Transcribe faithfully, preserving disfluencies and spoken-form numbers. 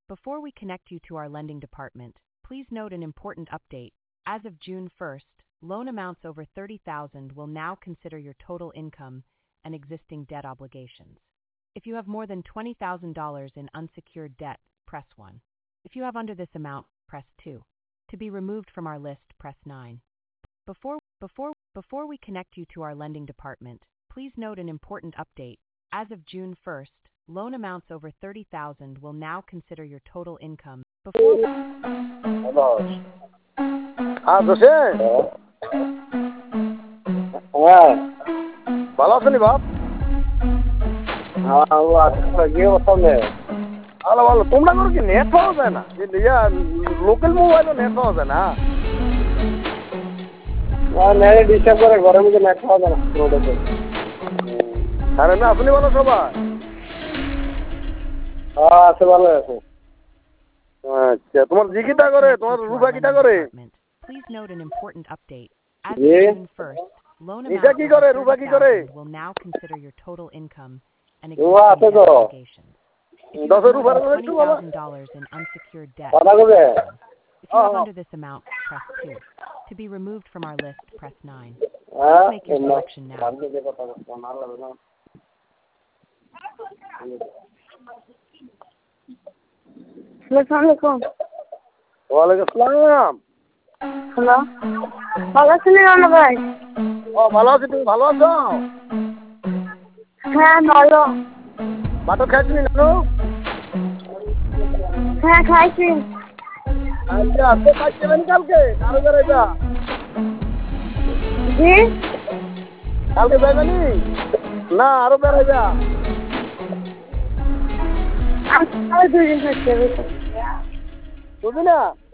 Before we connect you to our lending department, please note an important update. As of June first, loan amounts over thirty thousand dollars will now consider your total income and existing debt obligations. If you have more than twenty thousand dollars in unsecured debt, press one. If you have under this amount, press two. To be removed from our list, press nine. Before, before, before we connect you to our lending department, please note an important update. As of June first, loan amounts over thirty thousand dollars will now consider your total income. Before... হ্যাঁ জোসেন হ্যাঁ ভালো আছেন বাপ? হ্যাঁ ও আচ্ছা গিয়ে ওখানে ভালো ভালো। তোমরা করে কি নেট পাওয়া যায় না? লোকাল মোবাইলও নেট পাওয়া যায় না? নেট ডিস্টার্ব করে, ঘরের মধ্যে নেট পাওয়া যায় না রোডে। আরে না, আপনি ভালো সবাই? হ্যাঁ আছে, ভালো আছে। আচ্ছা, তোমার জি কিটা করে, তোমার রূপা কিটা করে? Please note an important update. As G of June first, loan এটা কি করে, amounts রূপা over কি thirty করে? thousand dollars will now consider your total income and Rupa existing আছে debt তো? obligations. If you দশ have রূপার more than করে twenty একটু বাবা। thousand dollars in unsecured debt, কথা press কবে? one. If you have Oh. under this amount, press two. To be removed from our list, press nine. হ্যাঁ Make your selection now. সামনে যে কথা বলছো আমার লাগে না। আসসালামু ওয়ালাইকুম আসসালাম। হ্যালো, ভালো আছেন রানা ভাই? ও ভালো আছি, তুমি ভালো আছো? হ্যাঁ ভালো। বাটো খাইছিনি নানু? হ্যাঁ খাইছি। আচ্ছা, আজকে কাজ যাবেন কালকে? আরো বেড়াইবা? জি কালকে যাইবেনি? না আরো বেড়াইবা? আমি দুই দিন থাকতে হবে। বুঝলি না?